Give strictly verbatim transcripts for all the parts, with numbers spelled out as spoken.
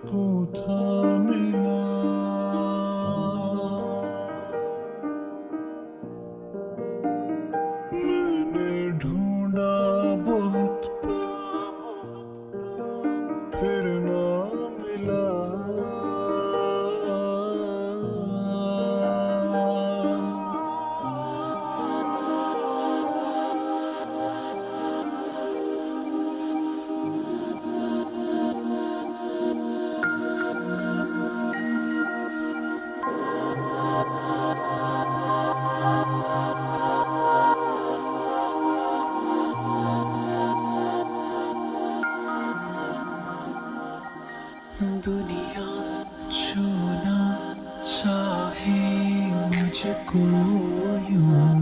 को था मिला। मैंने ढूंढा बहुत पर फिर ना मिला। दुनिया छूना चाहे मुझको यूं,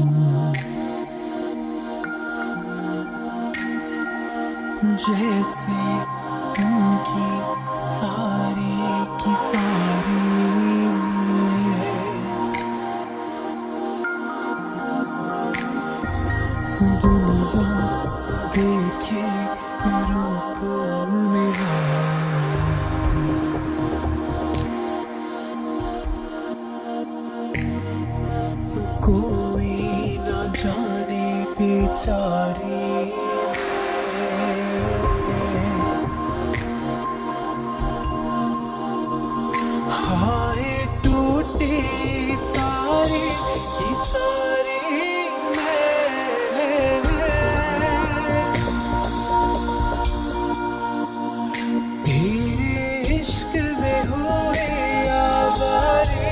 जैसे उनकी सारी की सारी दुनिया देखे रूप मेरा, कोई न जाने बेचारे हाय टूटे सारे की सारे तेरे इश्क में हुए आवारे।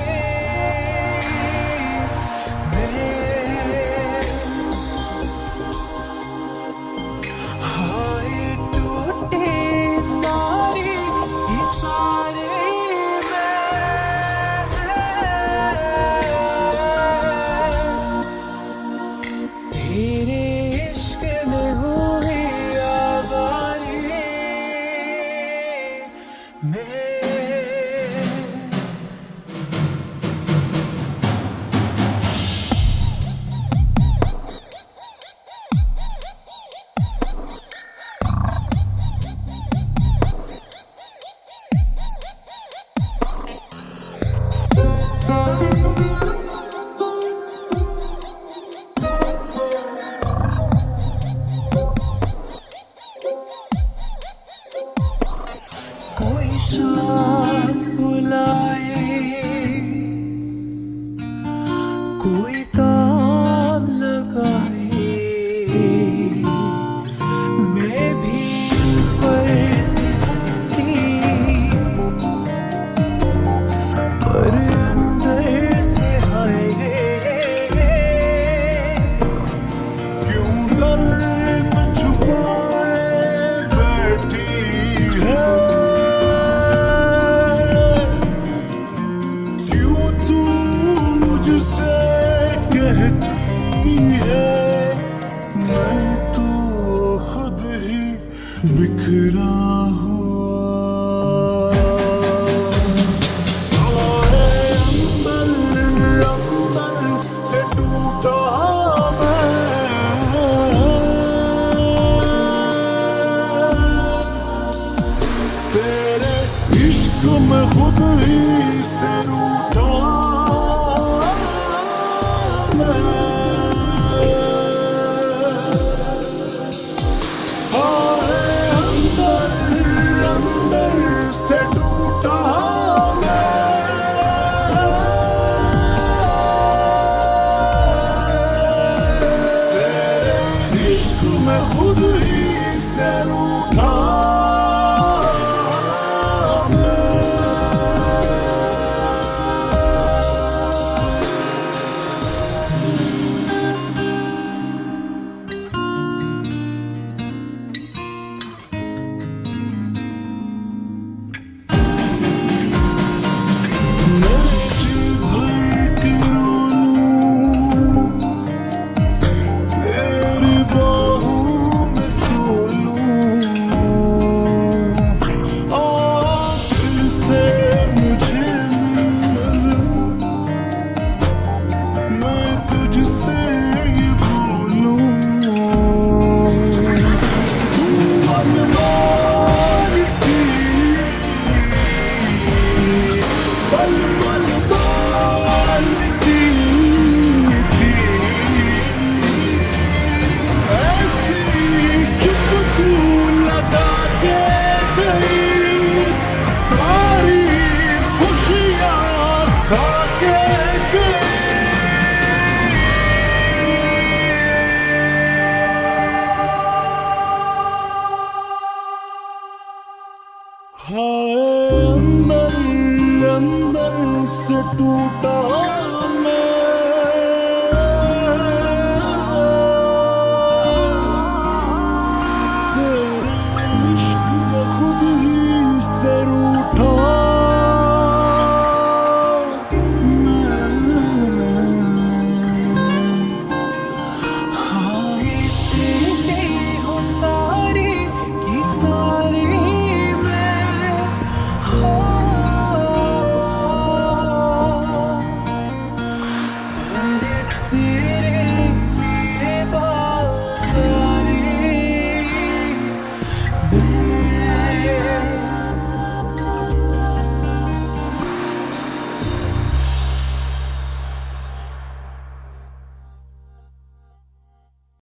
तेरे इश्क में हुए आवारे मैं। कोई शाम बुलाए, कोई काम लगाए, मैं भी ऊपर से हंसती पर अंदर से हाय। क्यों दर्द छुपाए बैठी है, कहती है मैं तो खुद ही बिखरा हुआ। अंदर अंदर से टूटा मैं, तेरे इश्क में खुद ही से रूठा। मैं खुद ही से रूठा। हाय अंदर अंदर से टूटा